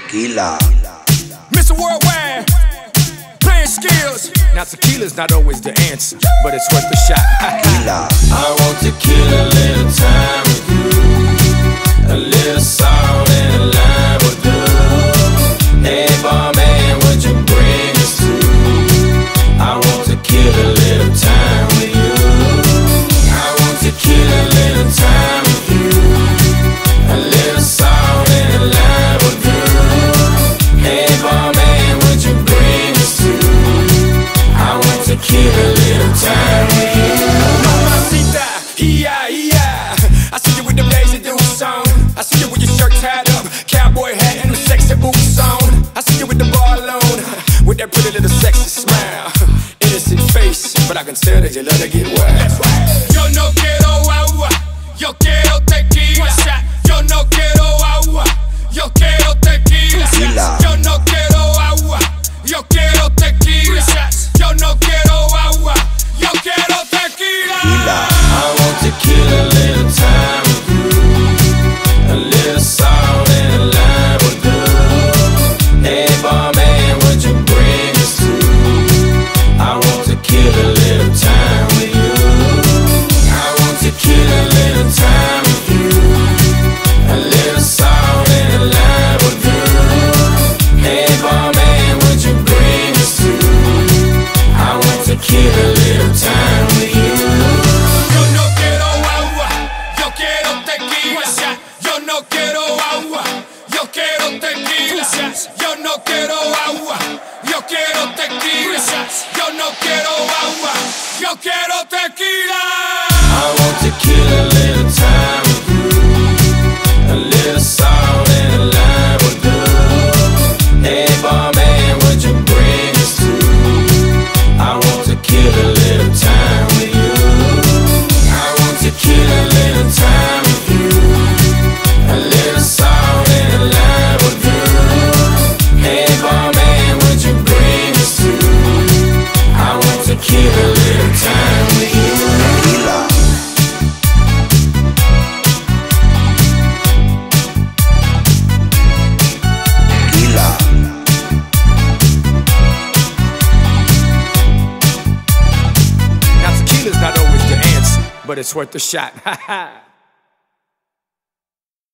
Tequila. Mr. Worldwide, playing skills. Now tequila's not always the answer, but it's worth a shot. Tequila. I want tequila, a little time with you, a little salt and a lime will do. Hey barman, would you bring us to? I want tequila, a little time with you. I want tequila, a little time with you, a little salt and a lime will do. Hey barman, would you bring us to? I want tequila, a little time with you. Mamacita, I see you with the Lazy Dukes on. I see you with your shirt tied up, cowboy hat and the sexy boots on. I see you with the bar alone, with that pretty little sexy smile, innocent face, but I can tell that you love to get wild. Yo no quiero agua, yo quiero tequila. Yo no quiero agua, yo quiero tequila. Yo no quiero agua, yo quiero tequila. Yo no quiero agua, yo quiero tequila. I want tequila, a little time with you, a little salt and a lime will do. Hey barman, would you bring us to? I want tequila, a little time with you. I want tequila, a little time with you, a little salt and a lime will do. Hey barman, would you bring us to? I want tequila, a little time with you. Yo no quiero agua, yo quiero tequila. Yo no quiero agua, yo quiero tequila. Yo no quiero agua, yo quiero tequila. Yo no quiero agua, yo quiero tequila. I want tequila, a little time with you, a little salt and a lime will do. Hey barman, would you bring us to? I want tequila, a little time with you. I want tequila, a little time with you, a little salt and a lime will do. Hey barman, would you bring us to? I want tequila, a little time with you. Tequila. Tequila. Now tequila's not always the answer, but it's worth a shot.